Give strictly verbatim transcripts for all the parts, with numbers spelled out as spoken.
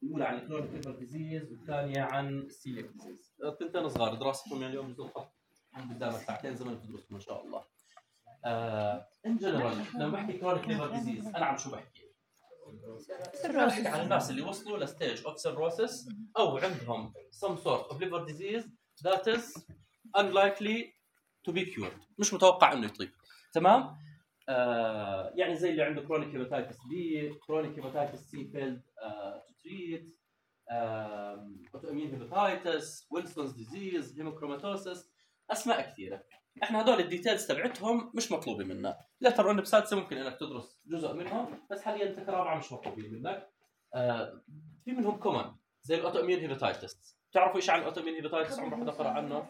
الاولى عن الكرونيك ليفر ديزيز والثانيه عن السيليك ديزيز. الثنتين صغار دراستهم يعني اليوم بالضبط قدامك ساعتين زمن تدرسهم ان شاء الله. ان جنرال لما بحكي كرونيك ليفر ديزيز انا عم شو بحكي؟ بحكي عن الناس اللي وصلوا لستيج اوف سيروسيس او عندهم some sort of liver disease that is unlikely to be cured، مش متوقع انه يطيب. تمام؟ آه يعني زي اللي عنده كرونيك هيباتايتس بي، كرونيك هيباتايتس سي فيلد تو تريت، اوتوميون هيباتايتس، ويلسونز ديزيز، هيموكروماتوسيس، اسماء كثيره. احنا هذول الديتيلز تبعتهم مش مطلوبه منا، لا ترى انه بسادسه ممكن انك تدرس جزء منهم، بس حاليا انت كرابعه مش مطلوبين منك. آه في منهم كومن زي الاوتوميون هيباتايتس. بتعرفوا ايش عن الاوتوميون هيباتايتس؟ عمره حدا قرأ عنه؟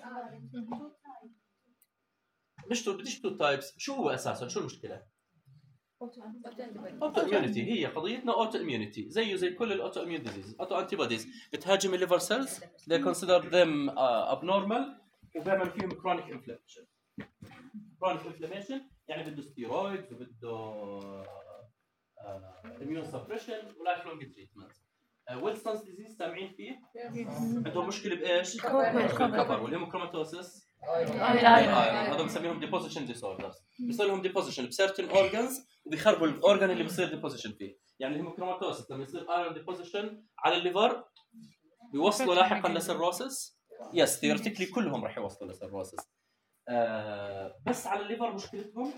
مش تو بديش تو تايبس. شو هو اساسا؟ شو المشكله؟ اوتو اميونيتي. هي قضيتنا اوتو اميونيتي، زيه زي كل الاوتو اميون ديزيز. اوتو انتي بوديز بتهاجم الليفر سيلز، they consider them uh, abnormal وبيعمل فيهم chronic inflammation. chronic inflammation يعني بده ستيرويدز وبده اميون سبريشن ولايف لونج تريتمنت. ويلسونز ديزيز سامعين فيه؟ عندهم مشكله بايش؟ بالكبر. والهيموكروماتوسيس هذول بنسميهم ديبوزيشن ديسوردرز. بيصير لهم ديبوزيشن بسيرتن اورجانز وبيخربوا الاورجان اللي بيصير ديبوزيشن فيه. يعني الهيموكروماتوسيس لما يصير ايرون ديبوزيشن على الليفر بيوصلوا لاحقا لسيروسيس. يس ثيوريتيكلي كلهم راح يوصلوا لسيروسيس. آه بس على الليفر مشكلتهم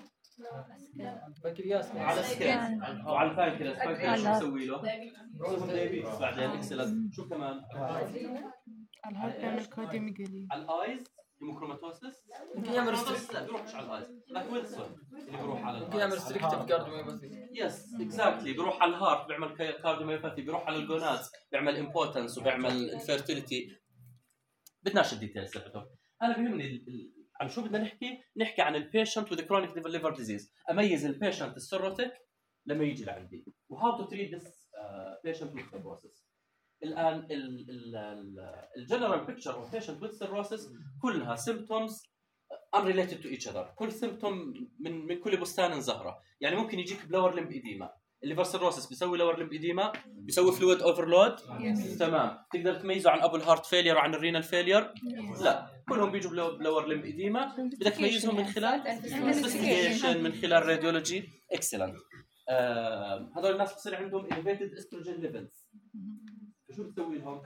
على السكين وعلى البانكرياس. البانكرياس شو بيسوي له؟ بيسوي دايابيتس بعدين اكسلنت. شو كمان؟ الهارت بيعمل كارديوميجالي. على الايز هيموكروماتوسيس ممكن يعمل ريستريكت. لا بيروحش على الايز. لك ويلسون اللي بيروح على ممكن يعمل ريستريكتيف كارديوميوباثي. يس اكزاكتلي. بيروح على الهارت بيعمل كارديوميوباثي، بيروح على الجونادز بيعمل امبوتنس وبيعمل انفيرتيليتي. بدناش الديتيلز تبعهم. انا بيهمني عن شو بدنا نحكي. نحكي عن البيشنت with chronic liver disease. اميز البيشنت السيروتيك لما يجي لعندي وهاو تو تريت ذس بيشنت with cirrhosis. الان الجنرال بيكتشر اوف بيشنت with cirrhosis كلها symptoms unrelated to each other. كل سيمبتوم من من كل بستان زهره. يعني ممكن يجيك بلور لمب ايديما. الليفر سيروسيس بيسوي لور لمب ايديما، بيسوي فلويد اوفرلود. تمام. تقدر تميزه عن ابل هارت فيلير وعن الرينال فيلير؟ لا، كلهم بيجوا بلور لمب ايديما. بدك تميزهم من خلال انفستيجيشن، من خلال راديولوجي. اكسلنت. آه، هذول الناس بصير عندهم elevated estrogen levels. شو بتسوي لهم؟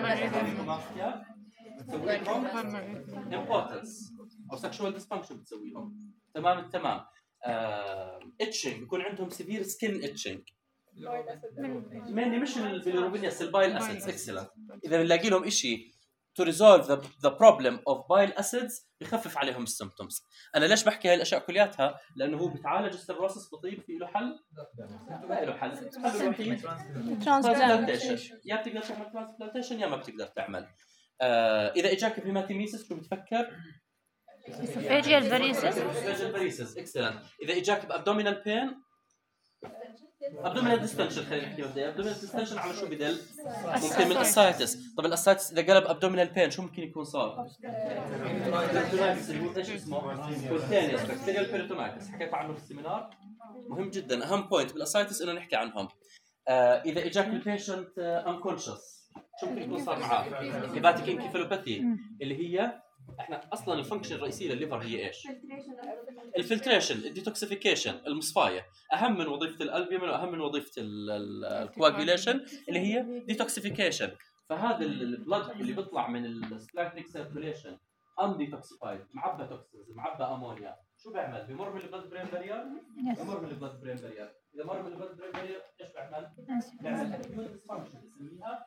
بتسوي لهم impotence او sexual dysfunction بتسوي لهم. تمام التمام. اتشنج uh, بيكون عندهم سيفير سكين اتشنج. ماني مش البيليروبينيا البايل اسيدز. اكسلنت. اذا بنلاقي لهم شيء to resolve the, the problem of bile acids بخفف عليهم السيمبتومز. انا ليش بحكي هاي الاشياء كلياتها؟ لانه هو بتعالج السيروسيس بطيب. في له حل؟ ما له حل. الحل الوحيد ترانسبلانتيشن. يا بتقدر تعمل ترانسبلانتيشن يا ما بتقدر تعمل. آه اذا اجاك بهيماتيميسيس شو بتفكر؟ اسوفيجيال فاريسز. اسوفيجيال فاريسز. اكسلنت. اذا اجاك بابدومينال بين، ابدومينال ديستنشن. خلينا نحكي مبدئيا ابدومينال ديستنشن على شو بدل؟ ممكن من الاسايتس. طب الاسايتس اذا قلب ابدومينال بين شو ممكن يكون صار؟ بيرتونايتس اللي هو ايش اسمه؟ سبونتينيوس بكتيريال بيرتونايتس. حكيت عنه في السيمينار. مهم جدا. اهم بوينت بالاسايتس انه نحكي عنهم. آه اذا اجاك البيشنت انكونشس شو ممكن يكون صار معاه؟ هيباتيك انكيفالوباثي اللي هي احنا اصلا الفانكشن الرئيسيه للليفر هي ايش؟ الفلتريشن، الديتوكسيفيكيشن، المصفايه. اهم من وظيفه الالبيومين واهم من وظيفه الكواجوليشن اللي هي ديتوكسيفيكيشن. فهذا البلد اللي بيطلع من السبلانكتيك سيركوليشن انديتوكسيفايد، معبى توكسينز، معبى امونيا، شو بيعمل؟ بمر من البلد برين بارير؟ بمر من البلد برين بارير. اذا مر من البلد برين بارير ايش بيعمل؟ بيعمل اكيوت ديسفانكشن نسميها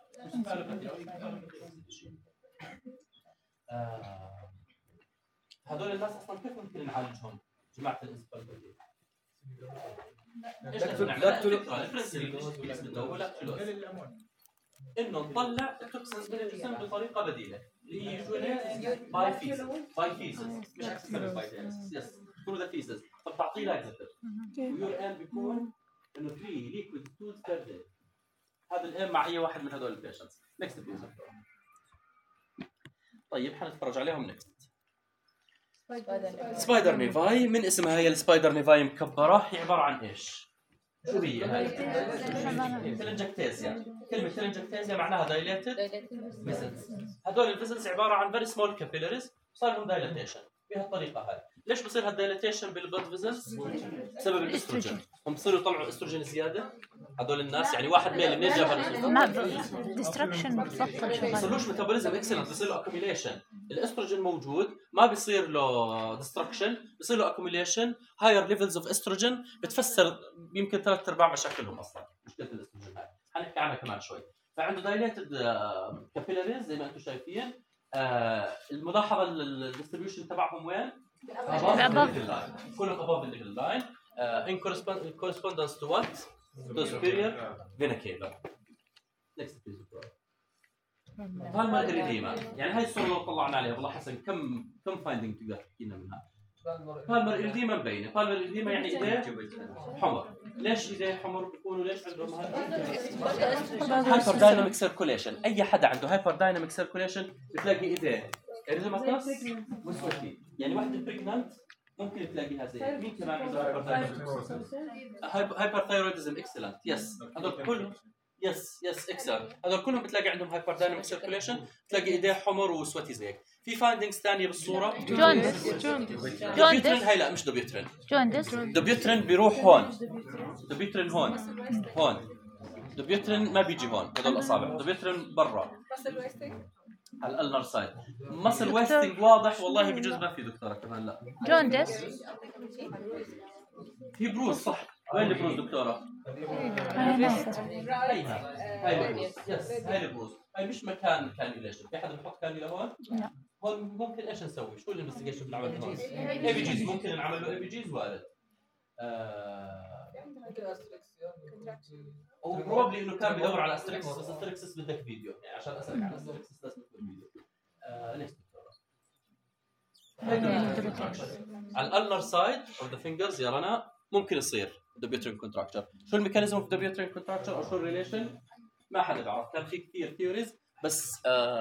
آه. هذول الناس اصلا كيف ممكن نعالجهم جماعه الانسبالبولي؟ ايش بدنا نعمل؟ انه نطلع التوكسينز من الجسم بطريقه بديله اللي هي يوجوالي باي فيسز. باي فيسز مش اكسسبل باي دايلس. يس ثرو ذا فيسز. طب تعطيه لاكزاتيف ويور ان بيكون انه ثلاثة ليكويد تولز بير داي. هذا الام مع اي واحد من هذول البيشنتس. نكست بليز. طيب حنتفرج عليهم نكست. سبايدر نيفاي. من اسمها هي السبايدر نيفاي مكبره. هي عباره عن ايش؟ شو هي هاي؟ تلنجكتيزيا. كلمة تلنجكتيزيا معناها دايليتد فيزلز. هدول الفيزلز عبارة عن فيري سمول كابيلاريز صار لهم دايليتيشن بهالطريقة هاي. ليش بصير هالدايليتيشن بالبلد فيزلز؟ بسبب الاستروجين. هم بصيروا يطلعوا استروجين زيادة هدول الناس، يعني واحد ميل منين جاب ما ديستركشن بتبطل شغل. بصيرلوش ميتابوليزم اكسلنت، بصير له اكوميليشن. الاستروجين موجود ما بيصير له ديستركشن، بصير له اكوميليشن. هاير ليفلز اوف استروجين بتفسر يمكن ثلاث ارباع مشاكلهم اصلا. مشكله الاستروجين هاي حنحكي عنها كمان شوي. فعنده دايليتد كابيلاريز زي ما انتم شايفين. آه الملاحظه الديستريبيوشن تبعهم وين؟ كلهم above the level line. uh, in correspond correspondence to what? To superior vena cava. Next please. بالمر إريديما. يعني هاي الصورة لو طلعنا عليها والله حسن كم كم فايندينج تقدر تحكينا منها؟ بالمر إريديما مبينة. بالمر إريديما يعني إيديه حمر. ليش إيديه حمر بيكونوا ليش عندهم هايبر دايناميك سيركوليشن. أي حدا عنده هايبر دايناميك سيركوليشن بتلاقي إيديه إريديماتوس مسوتي. يعني واحدة بريجنانت ممكن تلاقيها زي مين كمان عنده هايبر دايناميك هايبر ثايرويدزم اكسلنت. يس هذول كلهم يس يس اكسل هذول كلهم بتلاقي عندهم هايبر دايناميك سيركوليشن. تلاقي ايديه حمر وسوتي زيك. في فايندينجز ثانيه بالصوره. جوندس دوبيوترين. هاي لا مش دوبيوترين. جوندس دوبيوترين بيروح هون. دوبيوترين هون هون. دوبيوترين ما بيجي هون هذول الاصابع. دوبيوترين برا على الالنر سايد. مصل ويستنج واضح والله بجوز ما في دكتوره كمان. لا جوندس في بروز صح. وين البروز دكتوره؟ هيها هاي البروز. يس هاي البروز. هاي مش مكان كانيوليشن. في حدا بحط كانيولا هون؟ لا هون ممكن ايش نسوي؟ شو الانفستيجيشن اللي عملته هون؟ اي بي جيز ممكن نعمل له اي بي جيز وارد. هو بروبلي انه كان بيدور على استريكسس بس استريكسس بدك فيديو يعني عشان اسالك عن استريكسس لازم تكون فيديو. ليش على الالنر سايد اوف ذا فينجرز يا رنا ممكن يصير دوبيوترين كونتراكتشر. شو الميكانيزم اوف دوبيوترين كونتراكتشر او شو الريليشن؟ ما حدا بيعرف. كان في كثير ثيوريز بس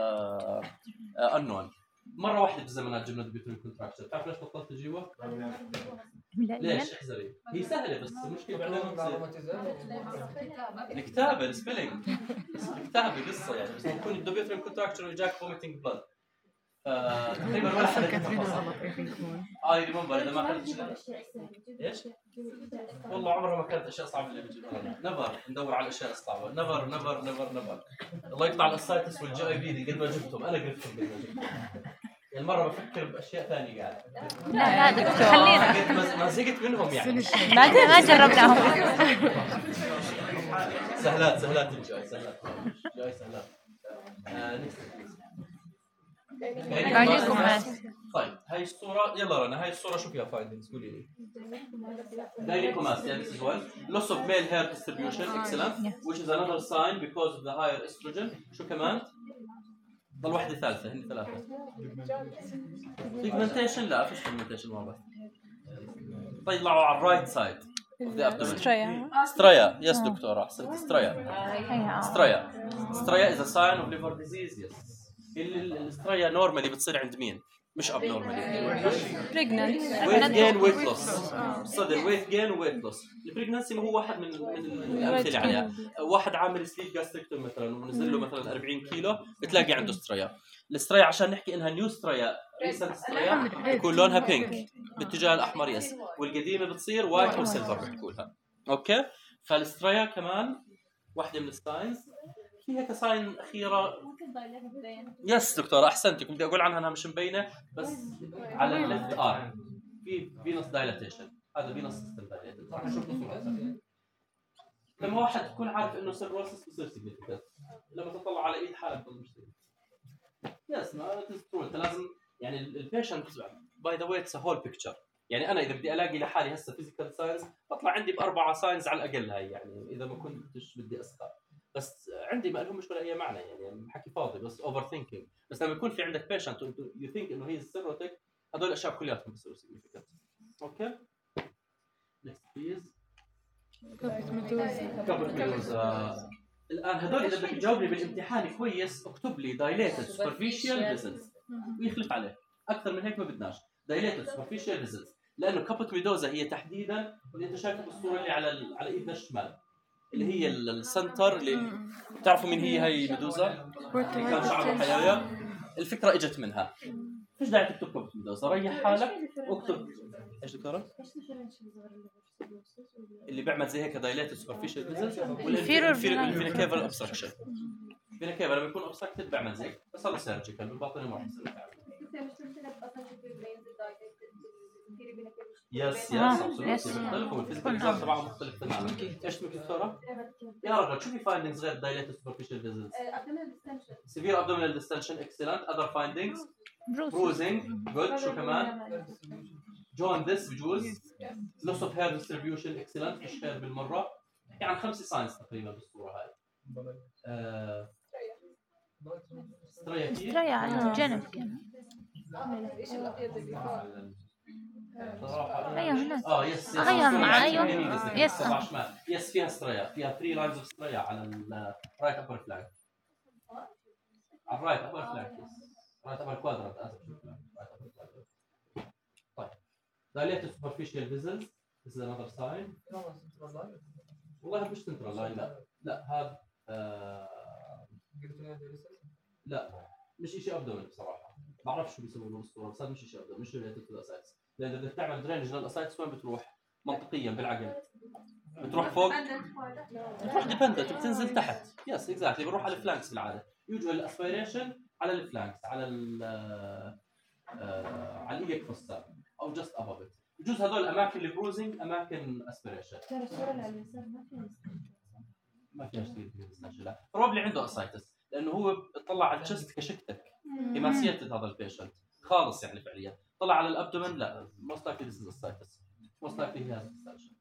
انون. مره واحده بزمانات جبنا دوبيوترين كونتراكتشر. بتعرف ليش بطلت تجيبها؟ ليش؟ احذري. هي سهله بس المشكله بعدين الكتابه السبيلينج. الكتابه قصه يعني بس يكون الدوبيوترين كونتراكتشر وجاك فوميتنج بلاد. تقريبا ولا حدا يتفصل. اي ريمبر اذا ما كانت ايش؟ والله عمرها ما كانت اشياء صعبه اللي بتجيبها. نفر ندور على الاشياء الصعبه. نفر نفر نفر نفر. الله يقطع الاسايتس والجي اي بي دي قد ما جبتهم انا قلتهم قد ما جبتهم. يعني مره بفكر باشياء ثانيه قاعد. لا لا دكتور خلينا ما زهقت منهم يعني. ما ما جربناهم. سهلات سهلات الجاي سهلات جاي سهلات. عليكم. طيب هاي الصورة يلا رنا. هاي الصورة شو فيها فايندينجز قولي لي. Gynecomastia يعني this is one. Loss of male hair distribution excellent which is another sign because of the higher estrogen. شو كمان؟ ضل واحدة ثالثة هني ثلاثة. Pigmentation لا فيش pigmentation واضح. طلعوا على الرايت سايد of the abdomen. ستريا ستريا يس دكتورة أحسنت. ستريا ستريا ستريا is a sign of liver disease. yes. الستريا نورمالي بتصير عند مين؟ مش اب نورمالي. بريجننت ويت جين ويت لوس. صدر ويت جين ويت لوس. البريجننسي هو واحد من من الامثله عليها. واحد عامل سليب جاستريكتوم مثلا ونزل له مثلا أربعين كيلو بتلاقي عنده ستريا. الستريا عشان نحكي انها نيو ستريا ريسنت ستريا يكون لونها بينك باتجاه الاحمر يس. والقديمه بتصير وايت او سيلفر بحكوا لها. اوكي فالستريا كمان واحده من الساينز. في هيك ساين اخيره يس دكتور احسنتي. كنت بدي اقول عنها انها مش مبينه بس على الليفت ار في فينوس دايلاتيشن. هذا فينوس سيستم دايلاتيشن. لما واحد تكون عارف انه سيروسس بصير سيجنيفيكانت. لما تطلع على ايد حالك بضل مش يس ما تسترو. انت لازم يعني البيشنت باي ذا واي اتس هول بيكتشر. يعني انا اذا بدي الاقي لحالي هسه فيزيكال ساينز بطلع عندي باربعه ساينز على الاقل. هاي يعني اذا ما كنتش بدي اسخر بس عندي ما لهم مش ولا اي معنى يعني حكي فاضي بس اوفر ثينكينج. بس لما يكون في عندك بيشنت يو ثينك انه هي سيروتيك هذول الاشياء كلياتهم بيصيروا سيجنيفيكانت. اوكي نكست بليز. الان هذول اذا بدك تجاوبني بالامتحان كويس اكتب لي دايليتد سوبرفيشال فيزلز ويخلف عليه. اكثر من هيك ما بدناش. دايليتد سوبرفيشال فيزلز لانه كابوت ميدوزا هي تحديدا اللي انت شايفه بالصوره اللي على ال... على ايدنا الشمال، اللي هي ال- السنتر اللي بتعرفوا مين هي هي ميدوزا اللي كان شعرها حيايا. الفكره اجت منها. فيش داعي تكتب كابوت ميدوزا، ريح حالك واكتب ايش دكتوره اللي بيعمل زي هيك دايليتد سوبرفيشال فيزلز والفينيكيفال اوبستراكشن. الفينيكيفال لما يكون اوبستراكتد بيعمل زي بس هذا سيرجيكال بالباطن ما راح يصير. يس يس ابسولوتلي بيختلفوا والفيزيكال ريزلت تبعهم مختلف تماما. ايش اسمك دكتوره؟ يا رجل شو في فايندينجز غير دايليتد سوبرفيشال فيزلز؟ سيفير ابدومينال ديستنشن اكسلنت. اذر فايندينجز بروزنج جود. شو كمان؟ جوندس بجوز. لوس اوف هير ديستريبيوشن اكسلنت. مش هير بالمره. نحكي عن خمس ساينس تقريبا بالصوره هاي. آه... ستريا ستريا على الجنب. ايوه هناك. اه يس ايوه مع ايوه يس تبع شمال. يس فيها ستريا، فيها ثلاثة لاينز اوف ستريا على الرايت ابر فلانك. على الرايت ابر فلانك يس. رايت ابر كوادرانت اسف. طيب دايليتد سوبرفيشال فيزلز. This is another sign. والله مش سنترال لاين لا لا هذا آه... لا مش شيء ابدومين بصراحه. ما بعرف شو بيسووا له بالصوره بس هذا مش شيء ابدومين مش ريليتد تو الاسايتس. لان اذا بتعمل درينج للاسايتس وين بتروح؟ منطقيا بالعقل بتروح فوق بتروح ديبندنت بتنزل تحت. يس اكزاكتلي بروح على الفلانكس بالعاده. يوجوال الاسبيريشن على الفلانكس على ال آه... على الايك فوسا او جاست ابوف ات. بجوز هذول اماكن البروزنج اماكن اسبيريشن. ترى الصوره اللي على اليسار ما فيها ما فيها شيء لا بروبلي عنده اسايتس لانه هو طلع على الشست كشكتك هيماسيتد هذا البيشنت خالص يعني فعليا. طلع على الابدومن لا موست لايكلي ذيس از اسايتس موست لايكلي هي هاز ديستنشن.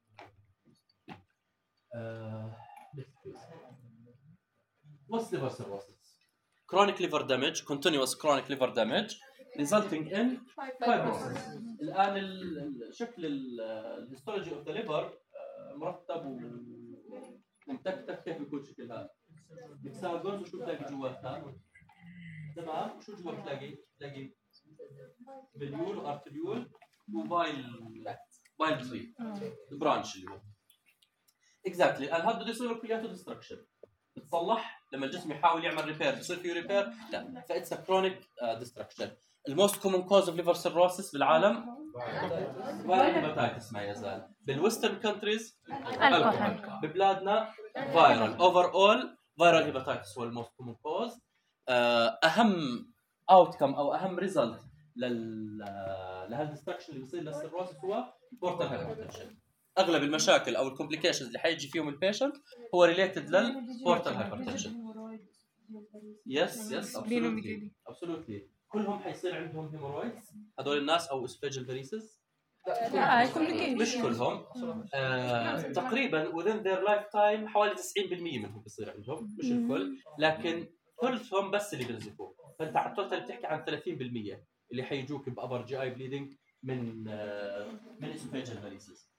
واتس ليفر سيروسيس؟ chronic liver damage continuous chronic liver damage resulting in fibrosis. الان الشكل الهيستولوجي اوف ذا ليفر مرتب ومتكتك. كيف بيكون شكل هذا؟ هكساجونز. وشو بتلاقي جواتها؟ تمام. وشو جوا بتلاقي؟ بتلاقي فيليول وارتريول وبايل بايل تري البرانش اللي هو اكزاكتلي. الان هذا بده يصير كلياته ديستركشن بتصلح لما الجسم يحاول يعمل ريبير بصير فيه ريبير لا فاتس ا كرونيك ديستركشن. الموست كومن كوز اوف ليفر سيروسيس بالعالم فايرال هيباتايتس ما يزال. بالويسترن كونتريز الكحول. ببلادنا فايرال اوفر اول فايرال هيباتايتس هو الموست كومن كوز. اهم اوتكم او اهم ريزلت لل لهالديستركشن اللي بيصير للسيروسيس هو بورتال هايبرتنشن. اغلب المشاكل او الكومبليكيشنز اللي حيجي فيهم البيشنت هو ريليتد للبورتال هايبرتنشن. يس يس ابسولوتلي ابسولوتلي كلهم حيصير عندهم هيمورويدز هذول الناس او اسفيجل فيريسز. مش كلهم آه، تقريبا within their lifetime حوالي تسعين بالمئة منهم بيصير عندهم مش الكل لكن ثلثهم بس اللي بينزفوا. فانت على التوتال بتحكي عن ثلاثين بالمئة اللي حيجوك بأبر جي اي بليدنج من آه، من اسفيجل فيريسز.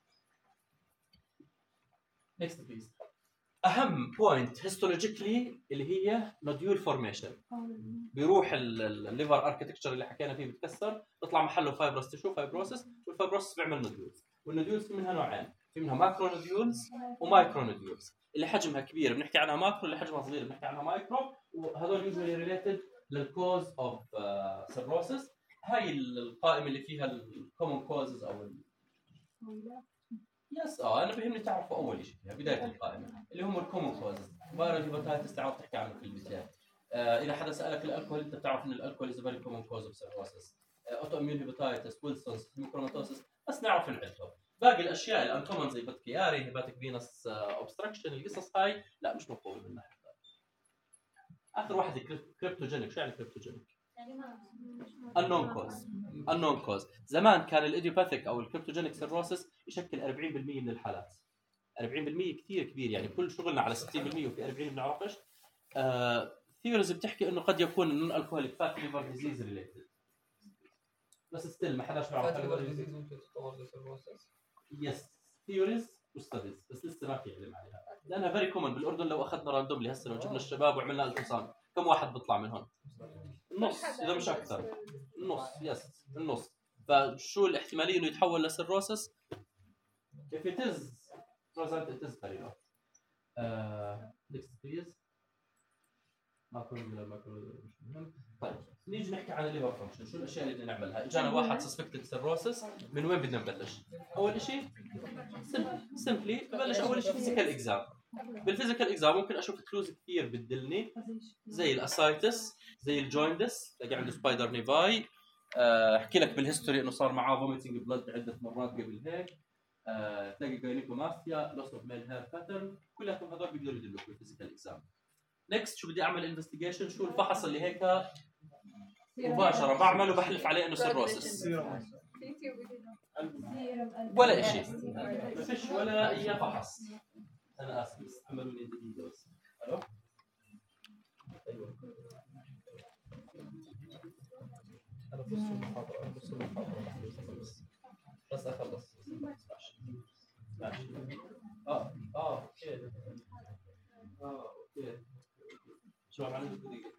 next please. اهم بوينت هيستولوجيكلي اللي هي نوديول فورميشن. بيروح الليفر اركتكتشر اللي حكينا فيه بتكسر بيطلع محله فايبروس تشو فايبروسس والفايبروسس بيعمل نوديولز. والنوديولز في منها نوعين في منها ماكرو نوديولز ومايكرو نوديولز. اللي حجمها كبير بنحكي عنها ماكرو اللي حجمها صغير بنحكي عنها مايكرو. وهذول يوجوالي ريليتد للكوز اوف سيروسيس. هاي القائمه اللي فيها الكومن كوزز او يس اه انا بهمني تعرفوا اول شيء بدايه القائمه اللي هم الكومن كوزز. فايرال هيباتايتس تعرف تحكي عنه كلمتين. آه اذا حدا سالك الالكول انت بتعرف ان الالكول از فيري كومن كوز اوف سيروسيس. اوتو اميون هيباتايتس ويلسونز هيموكروماتوسيس بس نعرف نعدهم. باقي الاشياء الانكومن زي باتكياري هيباتيك فينس اوبستراكشن القصص هاي لا مش مطلوب منها. اخر واحد كريبتوجينيك. شو يعني كريبتوجينيك؟ unknown cause unknown cause. زمان كان الايديوباثيك او الكريبتوجينيك سيروسيس يشكل أربعين بالمئة من الحالات. أربعين بالمئة كثير كبير يعني كل شغلنا على ستين بالمئة وفي أربعين ما بنعرفش. آه ثيوريز بتحكي انه قد يكون النون الكحوليك فات ليفر ديزيز ريليتد بس ستيل ما حداش بيعرف فات ليفر ديزيز ممكن تتطور لسيروسيس. يس ثيوريز وستاديز بس لسه ما في علم عليها لانها فيري كومن بالأردن. لو أخذنا راندوملي هسه لو جبنا الشباب وعملنا التصام كم واحد بيطلع من هون؟ النص إذا مش أكثر. النص يس النص فشو الاحتماليه انه يتحول لسيروسس؟ if it is present it is very low. آه... next please. ماكرو ولا ماكرو مش مهم. طيب نيجي نحكي عن الليفر فانكشن، شو الاشياء اللي بدنا نعملها؟ اجانا واحد سسبكتد سيروسس، من وين بدنا نبلش؟ اول شيء سمبلي ببلش اول شيء فيزيكال اكزام. بالفيزيكال اكزام ممكن اشوف كلوز كثير بتدلني زي الاسايتس، زي الجويندس، تلاقي عنده سبايدر نيفاي، احكي لك بالهيستوري انه صار معاه فوميتنج بلد عده مرات قبل هيك، أه، تلاقي جاينيكوماستيا، لوس اوف ميل هير باترن، كلهم هذول بيقدروا يدلوك بالفيزيكال اكزام. نكست شو بدي اعمل انفستيجيشن، شو الفحص اللي هيك مباشره بعمله بحلف عليه انه سيروسس؟ ولا شيء، ما فيش ولا اي فحص. انا اسف بس عملوا لي دقيقه بس. الو ايوه انا بس المحاضره بس المحاضره بس اخلص ماشي. اه اه اوكي اه اوكي شو عملت دقيقه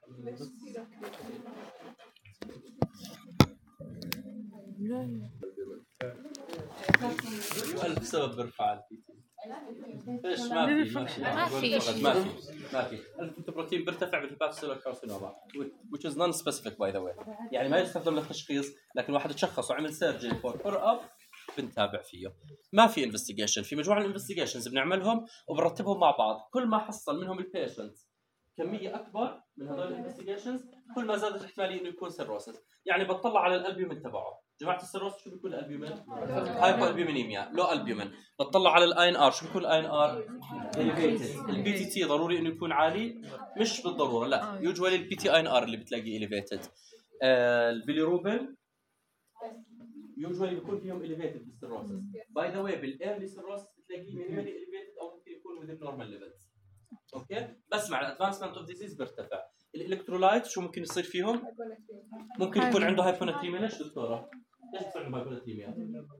ألف سبب برفع البيتي. ايش ما في ما في ما في ما في ما في البروتين بيرتفع بالهيباتوسيلر كارسينوما which is non specific by the way، يعني ما يستخدم للتشخيص، لكن واحد تشخص وعمل سيرجري فور فور اب بنتابع فيه. ما في انفستيجيشن، في مجموعه من الانفستيجيشنز بنعملهم وبنرتبهم مع بعض، كل ما حصل منهم البيشنت كميه اكبر من هذول الانفستيجيشنز كل ما زادت الاحتماليه انه يكون سيروسس. يعني بتطلع على الالبيومين تبعه، جماعه السيروسس شو بيكون الالبيومين؟ هايبو البيومينيميا، لو البيومين. بتطلع على الاي ان ار، شو بيكون الاي ان ار؟ اليفيتد. البي تي تي ضروري انه يكون عالي؟ مش بالضروره، لا، يوجوالي البي تي اي ان ار اللي بتلاقيه اليفيتد. البيليروبين يوجوالي بيكون فيهم اليفيتد بالسيروسس. باي ذا واي بالايرلي سيروسس بتلاقيه مينيمالي اليفيتد او ممكن يكون وذين نورمال ليفلز. اوكي، بس مع الادفانسمنت اوف ديزيز بيرتفع. الالكترولايت شو ممكن يصير فيهم؟ ممكن يكون عنده هايبوناتريميا. ليش دكتوره؟ ليش بصير عنده هايبوناتريميا؟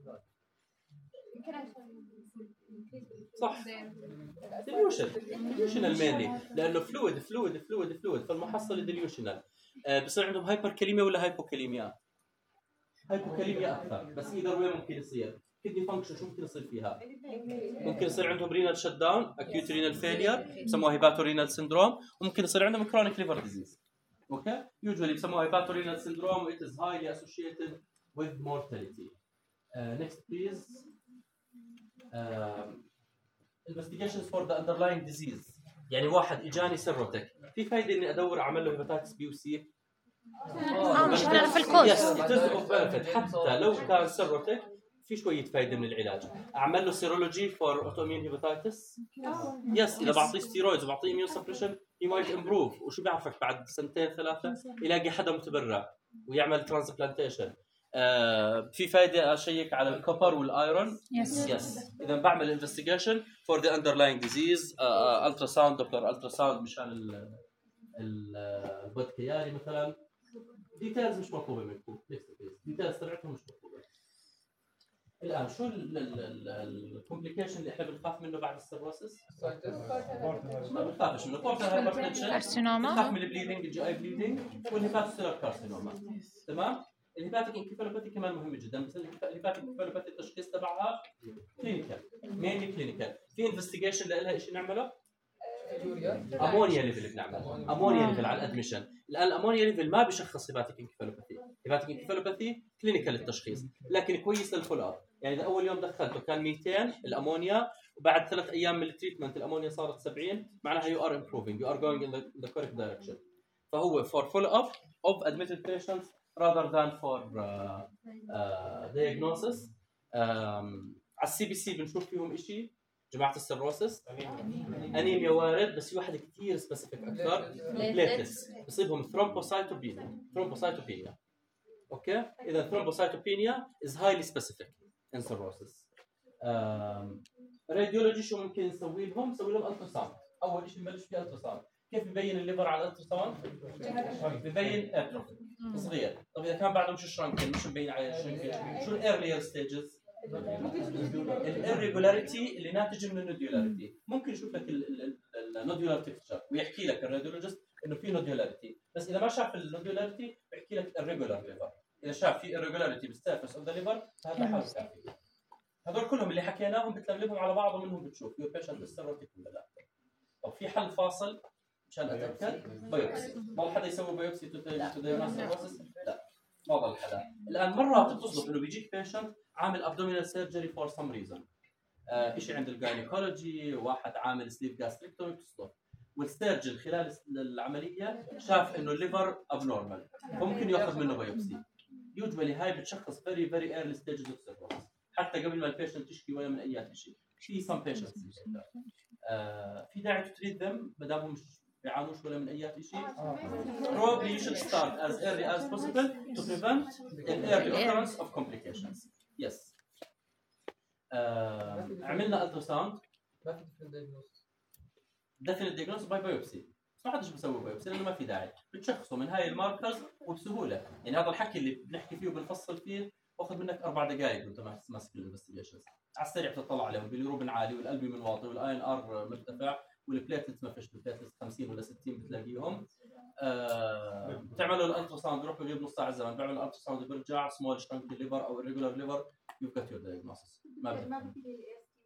صح، ديليوشن ديليوشنال مينلي، لانه فلويد فلويد فلويد فلويد فالمحصله ديليوشنال. آه بصير عندهم هايبر كاليميا ولا هايبوكاليميا؟ هايبوكاليميا اكثر، بس اذا وين ممكن يصير؟ كدني فانكشن شو ممكن يصير فيها؟ ممكن يصير عندهم رينال شت داون، اكيوت رينال فيلير بسموها هيباتو رينال سيندروم، وممكن يصير عندهم كرونيك ليفر ديزيز. اوكي، يوجوالي بسموها هيباتو رينال سيندروم وات از هايلي اسوشيتد with mortality. uh, next please. uh, investigations for the underlying disease. يعني واحد اجاني سيروتك، في فايده اني ادور اعمل له هيباتايتس بي وسي؟ اه مش نعرف الكوز. يس it is of benefit. حتى لو كان سيروتك في شويه فايده من العلاج. اعمل له سيرولوجي فور اوتوميون هيباتايتس؟ يس، اذا بعطيه ستيرويدز وبعطيه اميون سبريشن هي مايت امبروف. وشو بيعرفك بعد سنتين ثلاثه يلاقي حدا متبرع ويعمل ترانسبلانتيشن. آه في فايده اشيك على الكوبر والايرون. يس يس اذا بعمل انفستيجيشن فور ذا اندرلاينج ديزيز، الترا ساوند، دوبلر الترا ساوند مشان البود كياري مثلا. ديتيلز مش مطلوبه منكم، ديتيلز تبعتهم مش مطلوبه. الان شو الكومبليكيشن اللي احنا بنخاف منه بعد السيروسس؟ ما بنخافش منه، بورتال هايبرتنشن، كارسينوما، بنخاف من البليدنج، الجي اي بليدنج، والهيباتوسيلر كارسينوما. تمام؟ الهيباتيك انكفالوباثي كمان مهم جدا، بس الهيباتيك انكفالوباثي التشخيص تبعها كلينيكال، مينلي كلينيكال. في انفستيجيشن لها شيء نعمله؟ امونيا ليفل بنعمل امونيا ليفل على الادميشن. الان الامونيا ليفل ما بشخص هيباتيك انكفالوباثي، هيباتيك انكفالوباثي كلينيكال التشخيص، لكن كويس للفول اب. يعني اذا اول يوم دخلته كان مئتين الامونيا وبعد ثلاث ايام من التريتمنت الامونيا صارت سبعين، معناها يو ار امبروفينج، يو ار جوينج ان ذا كوريكت دايركشن. فهو فور فول اب اوف ادميتد بيشنتس rather than for uh, uh, diagnosis. um, على السي بي سي بنشوف فيهم شيء جماعه السيروسس، انيميا وارد، بس في واحد كثير سبيسيفيك اكثر، بليتلتس بصيبهم ثرومبوسايتوبينيا. ثرومبوسايتوبينيا اوكي، اذا ثرومبوسايتوبينيا از هايلي سبيسيفيك ان سيروسس. راديولوجي شو ممكن نسوي لهم؟ نسوي لهم التراساوند. اول شيء نبلش في التراساوند. كيف ببين الليفر على الالتراساوند؟ ببين اتروفي صغير. طب اذا كان بعده مش شرانكن، مش مبين على الشرانكن، شو الايرلير ستيجز؟ الirregularity اللي ناتجه من النوديولاريتي. ممكن يشوف لك النوديولار تكتشر ويحكي لك الراديولوجيست انه في نوديولاريتي، بس اذا ما شاف النوديولاريتي بيحكي لك الريجولار ليفر. اذا شاف في irregularity بالسيرفس اوف ذا ليفر فهذا حاله كافي. هذول كلهم اللي حكيناهم بتلملمهم على بعض ومنهم بتشوف يور بيشنت از سيروتيك ولا لا. طب في حل فاصل مشان اتاكد؟ بايوبسي. ضل حدا يسوي بايوبسي تو دايجنوز سيروسس؟ لا ما ضل حدا. الان مرات بتصدف انه بيجيك بيشنت عامل ابدومينال سيرجري فور سم ريزون، شيء عند الجاينيكولوجي، واحد عامل سليب جاستريكتومي بتصدف، والسيرجن خلال العمليه شاف انه الليفر ابنورمال فممكن ياخذ منه بايوبسي. يوجوالي هاي بتشخص فيري فيري ايرلي ستيجز اوف سيروسس حتى قبل ما البيشنت تشكي ولا من اي شيء. في سم بيشنتس آه في داعي تو تريت ذم ما دامهم مش بيعانوش ولا من اي شيء. Probably you should start as early as possible to prevent an early occurrence of complications. Yes. آه عملنا التراساوند. ما في ديفرنت دايجنوستس. definite diagnosis by biopsy. ما حدش بيسوي بايوبسي لانه ما في داعي، بتشخصه من هاي الماركرز وبسهوله. يعني هذا الحكي اللي بنحكي فيه وبنفصل فيه باخذ منك اربع دقائق وانت ماسك الانفستيجيشنز. على السريع بتطلع عليهم باليوروبين عالي والقلب من واطي والاي ان ار مرتفع والبليتلتس ما فيش، البليتلتس خمسين ولا ستين بتلاقيهم. آه بتعملوا الالتراساوند بروح بغيب نص ساعه زمان، بعمل الالتراساوند برجع سمول شرنك ليفر او irregular ليفر يو جت يور دايجنوستس. ما بفيد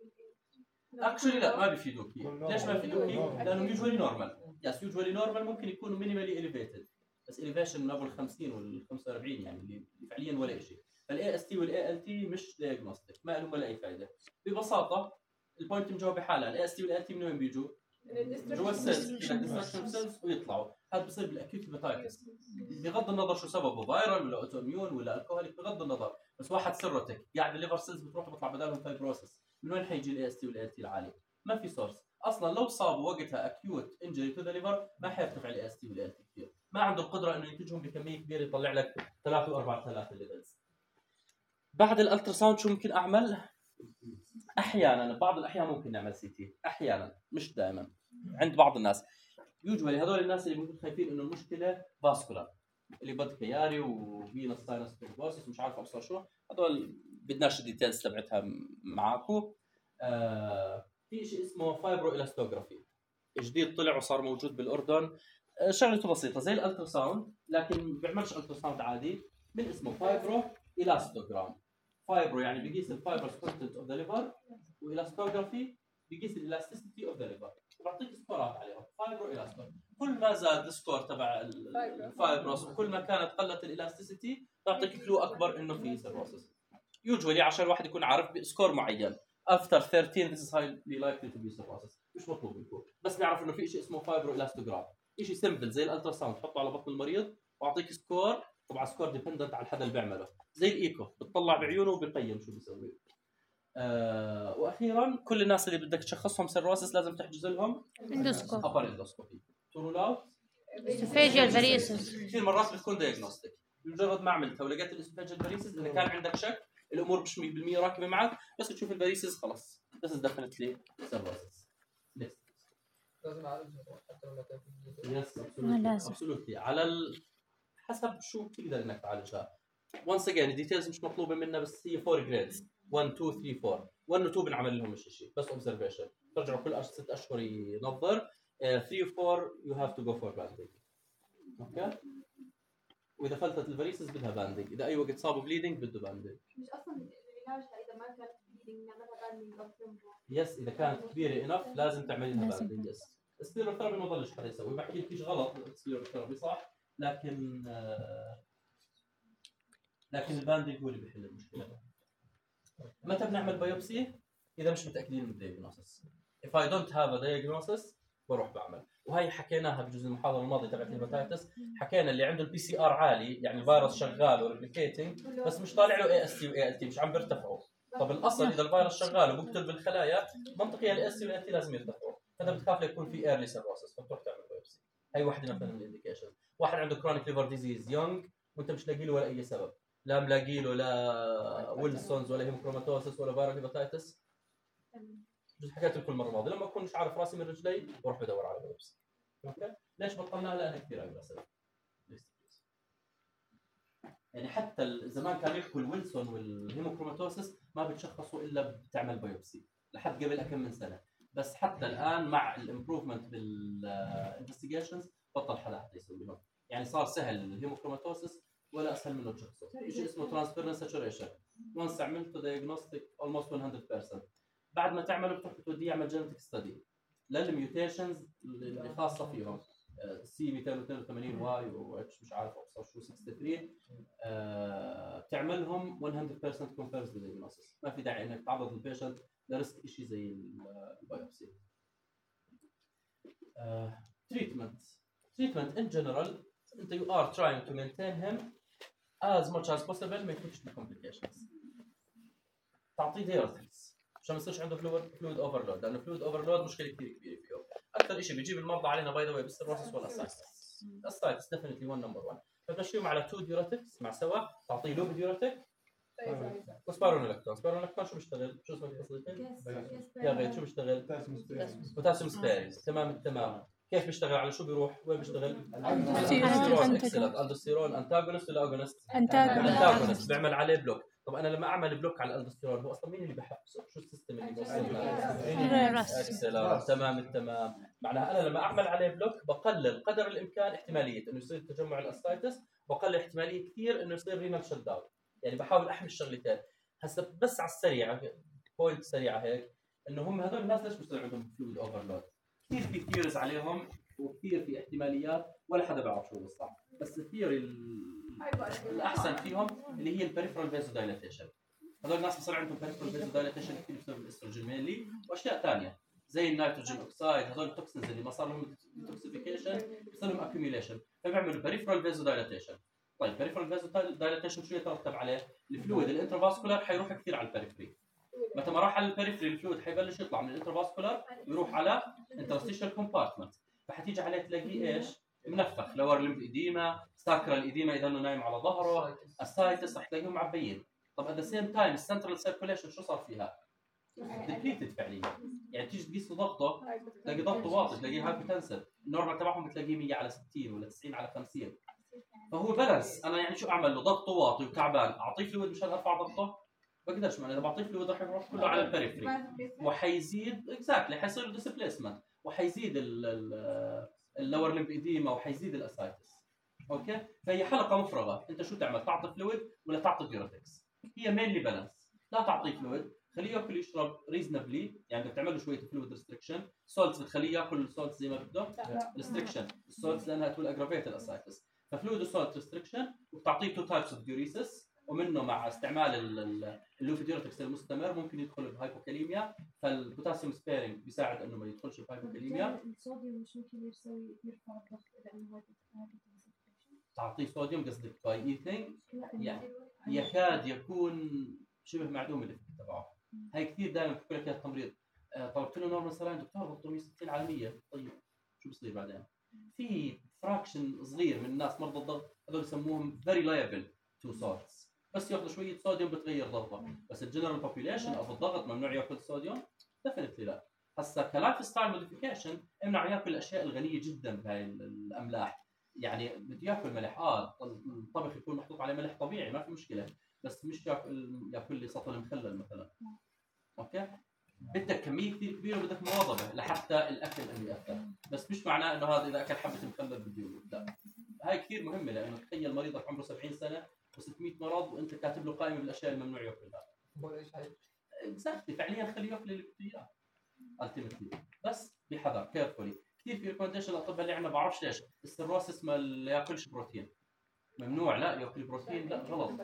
اكشلي لا ما بيفيدوكي. ليش ما بيفيدوكي؟ لانه يوجوالي نورمال. يس يوجوالي نورمال ممكن يكونوا مينيمالي اليفيتد بس اليفيشن من ابو ال خمسين وال خمسة وأربعين يعني اللي فعليا ولا شيء. فالاي اس تي والاي ال تي مش دايجنوستيك، ما لهم ولا اي فائده. ببساطه البوينت مجاوبه حالها. الاي اس تي والاي ال تي من وين بيجوا؟ جوا السيلز، الديستركشن سيلز ويطلعوا. هذا بصير بالاكيوت هيباتايتس بغض النظر شو سببه، فايرال ولا اوتو اميون ولا الكحوليك بغض النظر، بس واحد سيروتيك قاعد الليفر سيلز بتروح بيطلع بدالهم فايبروسس. من وين حيجي الاي اس تي والاي ال تي العالي؟ ما في سورس اصلا. لو صابوا وقتها اكيوت انجري تو ذا ليفر ما حيرتفع الاي اس تي والاي ال تي كثير، ما عنده القدره انه ينتجهم بكميه كبيره يطلع لك ثلاثة وأربعة آلاف الليفلز. بعد الالتراساوند شو ممكن اعمل؟ احيانا بعض الاحيان ممكن نعمل سي تي، احيانا مش دائما عند بعض الناس. يوجوالي هذول الناس اللي ممكن خايفين انه المشكله فاسكولار اللي بد كياري وفينس ساينس بروسس مش عارف ابصر شو، هذول بدناش الديتيلز تبعتها معاكم. آه في شيء اسمه فايبرو إلاستوغرافي جديد طلع وصار موجود بالاردن. آه شغلته بسيطه زي الالتراساوند لكن ما بيعملش التراساوند عادي، من اسمه فايبرو إلاستوغرام. فايبرو يعني بقيس الفايبرز كونتنت اوف ذا ليفر، وإلاستوغرافي بقيس الالاستيسيتي اوف ذا ليفر، وبعطيك سكورات عليهم. فايبرو إلاستوغرام كل ما زاد السكور تبع الفايبروس وكل ما كانت قلت الالاستيسيتي تعطيك كلو اكبر انه في سيروسس. يوجوالي عشان الواحد يكون عارف سكور معين after ثلاثة عشر this is highly likely to be cirrhosis. مش مطلوب منكم بس نعرف انه في شيء اسمه فايبرو إلاستوغرام، شيء سمبل زي الالتراساوند تحطه على بطن المريض واعطيك سكور. طبعا سكور ديبندنت على الحدا اللي بيعمله، زي الايكو بتطلع بعيونه وبيقيم شو بيسوي. آه واخيرا كل الناس اللي بدك تشخصهم سيروسس لازم تحجز لهم اندوسكوب ابر اندوسكوبي ترول اوت اسوفيجيال فاريسز. كثير مرات بتكون دايجنوستيك. بمجرد ما عملتها ولقيت الاسوفيجيال فاريسز اذا كان عندك شك الامور مش مية بالمية راكبه معك، بس تشوف الفاريسز خلاص this is definitely cirrhosis. لازم اعالجها حتى لو ما كان في يس ما لازم. absolutely على ال... حسب شو بتقدر انك تعالجها. once again الديتيلز مش مطلوبه منا بس هي فور جريدز واحد اثنين ثلاثة أربعة. واحد و اثنين بنعمل لهم مش شيء بس اوبزرفيشن، ترجعوا كل ست اشهر ينظر. ثلاثة و أربعة you have to go for banding. اوكي واذا فلتت الفاريسز بدها باندنج، اذا اي وقت صابوا بليدنج بده باندنج. مش اصلا العلاج اذا ما كانت بليدنج نعملها باندنج او ترمبو. يس اذا كانت كبيره انف لازم تعملي لها باندنج. يس السكليروثيرابي ما ضلش حدا يسوي، بحكي لك غلط السكليروثيرابي صح، لكن آه لكن الباندنج هو اللي بيحل المشكله. متى بنعمل بايوبسي؟ اذا مش متاكدين من الدياجنوستس. if I don't have a diagnosis بروح بعمل. وهي حكيناها بجزء المحاضره الماضيه تبعت الهيباتايتس، حكينا اللي عنده البي سي ار عالي يعني الفيروس شغال وريبليكيتنج بس مش طالع له اي اس تي واي ال تي مش عم بيرتفعوا. طب الاصل اذا الفيروس شغال وبقتل بالخلايا منطقيا الاي اس تي والاي ال تي لازم يرتفعوا، فانت بتخاف يكون في ايرلي سيروسس فبتروح تعمل بايوبسي. هي واحده مثلا من الانديكيشن. واحد عنده كرونيك ليفر ديزيز يونج وانت مش لاقي له ولا اي سبب، لا ملاقي له لا ويلسونز ولا هيموكروماتوسس ولا فيرال هيباتايتس. بس حكيت لكم المره الماضيه لما اكون مش عارف راسي من رجلي بروح بدور على بايوبسي. اوكي ليش بطلناها؟ لانها كثير اجريسيف. يعني حتى زمان كانوا يحكوا الويلسون والهيموكروماتوسس ما بتشخصوا الا بتعمل بايوبسي لحد قبل كم من سنه، بس حتى الان مع الامبروفمنت بالانفستيجيشنز بطل حدا حتى يسوي لهم. يعني صار سهل الهيموكروماتوسس ولا اسهل منه تشخصه. شيء اسمه ترانسفيرنس ساتوريشن. وانس عملته دايجنوستيك اولموست مية بالمية. بعد ما تعمله بتروح بتوديه يعمل جينيتك ستدي للميوتيشنز اللي خاصه فيهم سي مئتين واثنين وثمانين واي و اتش مش عارف ابصر شو ثلاثة وستين. آه بتعملهم مية بالمية كونفيرز دايجنوستس. ما في داعي انك تعرض البيشنت لريسك شيء زي البايوبسي. تريتمنت تريتمنت ان جنرال انت you are trying to maintain him as much as possible ما يكونش في complications. تعطيه ديورتكس عشان ما يصيرش عنده فلويد فلويد اوفرلود، لانه فلويد اوفرلود مشكله كثير كبيره فيه. اكثر شيء بيجيب المرضى علينا باي ذا واي بالسيروسس والاسايتس. الاسايتس ديفنتلي ون نمبر واحد. فبتمشيهم على تو ديورتكس مع سوا، تعطيه لوب ديورتك وسبارونيلاكتون. سبارونيلاكتون شو بيشتغل؟ شو اسمه التصريفين؟ يا غير شو بيشتغل؟ بوتاسيوم سبيرنج. تمام التمام. كيف بيشتغل؟ على شو بيروح؟ وين بيشتغل؟ الالدوستيرون انتاجونست ولا اجونست؟ انتاجونست. بيعمل عليه بلوك. طب انا لما اعمل بلوك على الالدوستيرون هو اصلا مين اللي بحبسه؟ شو السيستم اللي بيوصل؟ تمام التمام. معناها انا لما اعمل عليه بلوك بقلل قدر الامكان احتماليه انه يصير تجمع الاسايتس، بقلل احتماليه كثير انه يصير رينال شت داون. يعني بحاول احمي الشغلتين. هسه بس على السريع بوينت سريعه هيك، انه هم هذول الناس ليش بيصير عندهم فلويد اوفرلود؟ كثير في ثيوريز عليهم وكثير في احتماليات ولا حدا بيعرف شو الصح، بس الثيوري الاحسن فيهم اللي هي البريفرال فازو دايلاتيشن. هذول الناس بصير عندهم بريفرال فازو دايلاتيشن كثير بسبب الاستروجين مينلي واشياء ثانيه زي النيتروجين اوكسايد. هذول التوكسينز اللي ما صار لهم توكسيفيكيشن بصير لهم اكيوميليشن فبيعملوا بريفرال فازو دايلاتيشن. طيب بريفرال فازو دايلاتيشن شو يترتب عليه؟ الفلويد الانترفاسكولار حيروح كثير على البريفري. متى ما راح على البريفري الفلويد حيبلش يطلع من الانترفاسكولار ويروح على انترستيشال كومبارتمنت، فحتيجي عليه تلاقيه ايش؟ منفخ. لور لمب ايديما، ساكرال ايديما اذا انه نايم على ظهره، السايتس رح تلاقيهم معبيين. طب ات ذا سيم تايم السنترال سيركوليشن شو صار فيها؟ ديبليتد فعليا. يعني تيجي تقيس له ضغطه تلاقي بضغطه واطي، تلاقيه هايبوتنسيف. النورمال تبعهم بتلاقيه مية على ستين ولا تسعين على خمسين. فهو بالانس. انا يعني شو اعمل له؟ ضغطه واطي وتعبان، اعطيه فلويد مشان ارفع ضغطه؟ بقدرش. معناته اذا بعطيه فلويد راح يروح كله على البريفري وحيزيد اكزاكتلي حيصير له ديسبليسمنت وحيزيد اللور لمب ايديما وحيزيد الاسايتس. اوكي؟ فهي حلقه مفرغه. انت شو تعمل؟ تعطي فلويد ولا تعطي ديورتكس؟ هي مينلي بالانس. لا تعطيه فلويد، خليه ياكل يشرب ريزنبلي، يعني بدك تعمل له شويه فلويد ريستريكشن. سولتس بتخليه ياكل السولتس زي ما بده ريستريكشن. السولتس لانها تقول اجرافيت الاسايتس. ففلويد وسولت ريستريكشن، وبتعطيه تو تايبس اوف ديوريسس، ومنه مع استعمال اللوب ديورتكس المستمر ممكن يدخل بهايبوكاليميا. فالبوتاسيوم سبيرنج بيساعد انه ما يدخلش بهايبوكاليميا. الصوديوم مش ممكن يسوي يرفع الضغط لانه تعطيه صوديوم قصدك باي ايثينج؟ يعني يكاد يكون شبه معدوم الافكت تبعه. هاي كثير دائما بحكي لك اياها التمريض. آه طلبت له نورمال سلاين دكتور ضغطه مية وستين على مية. طيب شو بصير بعدين؟ في فراكشن صغير من الناس مرضى الضغط هذول يسموهم فيري لايبل تو سولتس، بس ياخذوا شويه صوديوم بتغير ضغطه. بس الجنرال بوبيوليشن ابو الضغط ممنوع ياكل صوديوم؟ ديفينتلي لا. هسا كلايف ستايل موديفيكيشن امنع ياكل الاشياء الغنيه جدا بهاي الاملاح. يعني بده ياكل ملح، اه الطبخ يكون محطوط عليه ملح طبيعي ما في مشكله، بس مش ياكل ياكل لي سطل مخلل مثلا. اوكي؟ بدك كميه كثير كبيره وبدك مواظبه لحتى الاكل انه ياثر، بس مش معناه انه هذا اذا اكل حبه مخلل بده يموت، لا. هاي كثير مهمه، لانه تخيل مريضك عمره سبعين سنه وستمية مرض وانت كاتب له قائمه بالاشياء الممنوع ياكلها. اكزاكتلي فعليا خليه ياكل اللي بده اياه التيمتلي، بس بحذر كيرفولي. كثير في ريكومنديشن الاطباء اللي عندنا بعرفش ليش السيروسس ما ياكلش بروتين، ممنوع لا ياكل بروتين، لا غلط.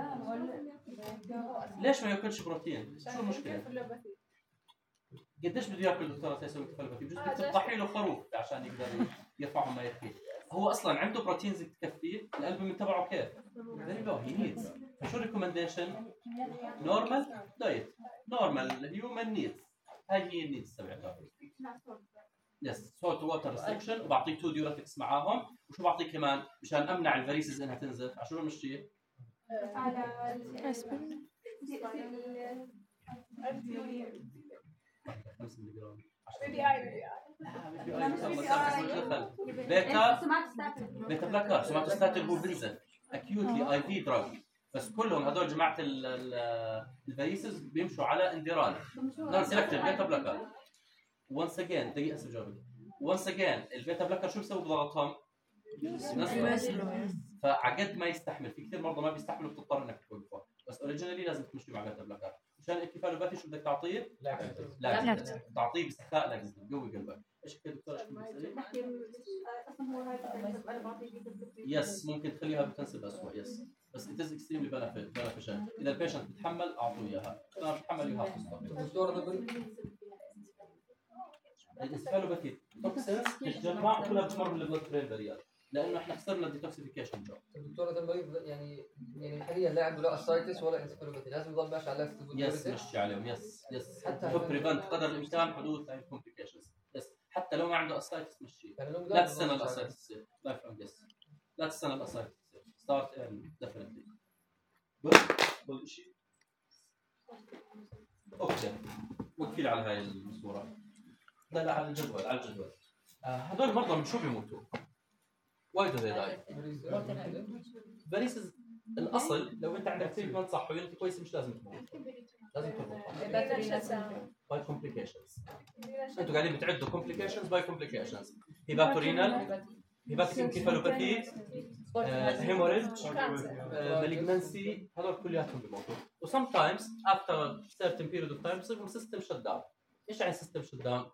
ليش ما ياكلش بروتين؟ شو المشكله؟ قديش بده ياكل دكتور تيسير متفلفل؟ بجوز بدك تطحي له خروف عشان يقدر يرفعهم ما يكفيه. هو اصلا عنده بروتينز تكفيه، الالبومين تبعه كيف؟ فيري لو هي نيدز. فشو الريكومنديشن؟ نورمال دايت، نورمال هيومن نيدز. هاي هي النيدز تبعتها. يس سولت ووتر ريستريكشن، وبعطيه تو ديورتكس معاهم. وشو بعطيه كمان مشان امنع الفاريسز انها تنزل؟ عشان بمشيه على خمسة ملي جرام بيبي اي بيتا بيتا بلاكر. سوماتوستاتين هو بنزل اكيوتلي اي في دراج، بس كلهم هذول جماعه الفاريسز بيمشوا على انديرال نون سيلكتيف بيتا بلاكر. وانس اجين دقيقه اسف جاوبك. وانس اجين البيتا بلاكر شو بيسوي بضغطهم؟ فعقد ما يستحمل، في كثير مرضى ما بيستحملوا بتضطر انك توقفه، بس اوريجينالي لازم تمشي مع بيتا بلوكر. مشان الانكفالوباثي شو بدك تعطيه؟ لاكتين. تعطيه بسخاء لاكتين قوي قلبك. ايش كده دكتور؟ نحكي اصلا هو هاي انا بعطيه يس ممكن تخليها بتنسب اسوء. يس بس it is extremely beneficial. اذا البيشنت بتحمل اعطوه اياها، اذا ما بتحمل يوها دكتور الانسفالوباثي توكسينز تتجمع كلها بتمر من البلد برين بارير، لانه احنا خسرنا الديتوكسيفيكيشن جوب. الدكتور هذا المريض يعني يعني حاليا لا عنده لا اسايتس ولا انسفالوباثي، لازم يضل ماشي على لاكتيف. يس مشي عليهم. يس يس حتى تو بريفنت قدر الامكان حدوث هاي الكومبليكيشنز. يس حتى لو ما عنده اسايتس مشي. يعني لو لا تستنى الاسايتس تصير. لا يفهم. يس لا تستنى الاسايتس تصير. ستارت ايرلي ديفينتلي. بس شيء اوكي وكيل على هاي الصوره. لا لا على الجدول على الجدول. آه هذول المرضى من شو بيموتوا؟ وايد زي داي فاريسز. الاصل لو انت عندك تريتمنت صح ويونتي كويس مش لازم تموت، لازم تموت باي كومبليكيشنز. انتوا قاعدين بتعدوا كومبليكيشنز باي كومبليكيشنز. هيباتورينال، هيباتيك انكيفالوباثي، هيموريدج، مالجنسي، هذول كلياتهم بيموتوا. وسم تايمز افتر سيرتن بيريود اوف تايم بصير سيستم شت داون. ايش يعني سيستم شت داون؟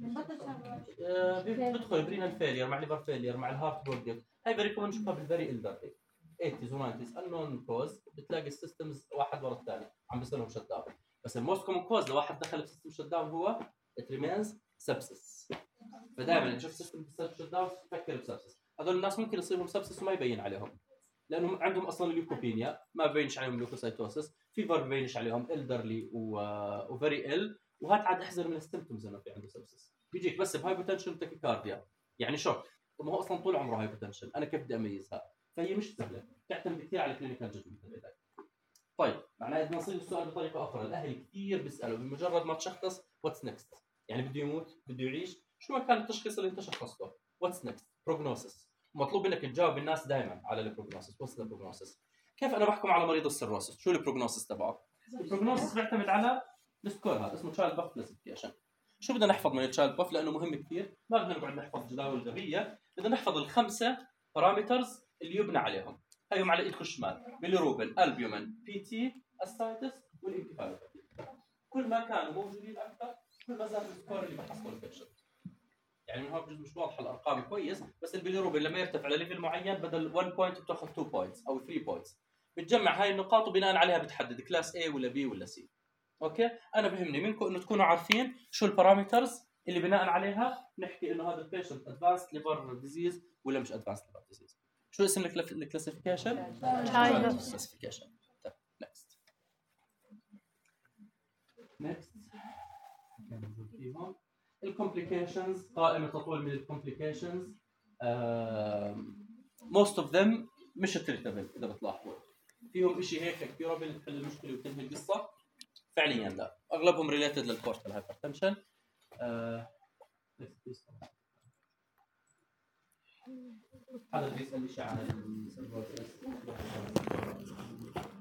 بيدخل برينال فيلير مع ليفر فيلير مع الهارت بلوك. هاي فيري كومن نشوفها بالفيري الدرلي ثمانينات و90 انون كوز. بتلاقي السيستمز واحد ورا الثاني عم بيصير لهم شت داون. بس الموست كومن كوز لو واحد دخل بسيستم شت داون هو ات ريمينز سبسس. فدائما تشوف سيستم شت داون تفكر بسبسس. هذول الناس ممكن يصير لهم سبسس وما يبين عليهم لانهم عندهم اصلا ليوكوبينيا، ما ببينش عليهم ليوكوسايتوسس، فيفر ببينش عليهم، الدرلي وفيري ال، وهات عاد احذر من السيمبتومز انه في عنده سبسس. بيجيك بس بهايبوتنشن وتاكيكارديا يعني شوك، وما هو اصلا طول عمره هايبوتنشن. انا كيف بدي اميزها؟ فهي مش سهله، تعتمد كثير على كلينيكال جادجمنت تبعك. طيب معناه بدنا نصيغ السؤال بطريقه اخرى. الاهل كثير بيسالوا بمجرد ما تشخص واتس نكست، يعني بده يموت بده يعيش، شو ما كان التشخيص اللي انت شخصته، واتس نكست بروجنوسيس. مطلوب منك تجاوب الناس دائما على البروجنوسيس. واتس البروجنوسيس؟ كيف انا بحكم على مريض السيروسيس؟ شو البروجنوسيس تبعه؟ البروجنوسيس بيعتمد على السكور هذا اسمه تشايلد باف كلاسيفيكيشن. شو بدنا نحفظ من التشايلد باف لانه مهم كثير؟ ما بدنا نقعد نحفظ جداول غبيه، بدنا نحفظ الخمسه بارامترز اللي يبنى عليهم. هيهم على ايدكم الشمال: بيليروبين، البيومين، بي تي، اسايتس، والانكفالوباثي. كل ما كانوا موجودين اكثر كل ما زاد السكور اللي بحصله البيشنت. يعني من هون بجوز مش واضحه الارقام كويس، بس البيليروبين لما يرتفع لليفل معين بدل واحد بوينت بتاخذ اثنين بوينتس او ثلاثة بوينتس. بتجمع هاي النقاط وبناء عليها بتحدد كلاس A ولا B ولا C. اوكي انا بهمني منكم انه تكونوا عارفين شو البارامترز اللي بناء عليها نحكي انه هذا البيشنت ادفانسد ليفر ديزيز ولا مش ادفانسد ليفر ديزيز. شو اسم الكلاسيفيكيشن؟ كلاسيفيكيشن. طيب نكست نكست الكومبليكيشنز. قائمه تطول من الكومبليكيشنز. موست اوف ذم مش تريتابل اذا بتلاحظوا، فيهم شيء هيك كيورابل تحل المشكله وتنهي القصه. فعليا لا، اغلبهم ريليتد للبورتال هايبرتنشن. آه... هذا بيسأل شيء عن